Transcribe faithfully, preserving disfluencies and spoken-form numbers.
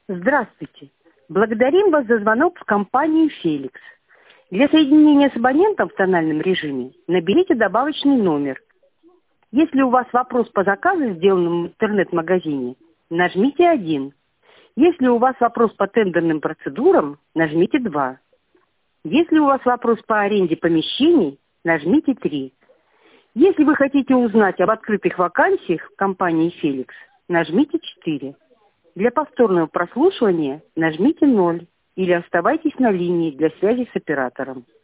Здравствуйте. Благодарим вас за звонок в компанию «Феликс». Для соединения с абонентом в тональном режиме наберите добавочный номер. Если у вас вопрос по заказу, сделанному в интернет-магазине, нажмите один. Если у вас вопрос по тендерным процедурам, нажмите два. Если у вас вопрос по аренде помещений, нажмите три. Если вы хотите узнать об открытых вакансиях в компании «Феликс», нажмите четыре. Для повторного прослушивания нажмите ноль или оставайтесь на линии для связи с оператором.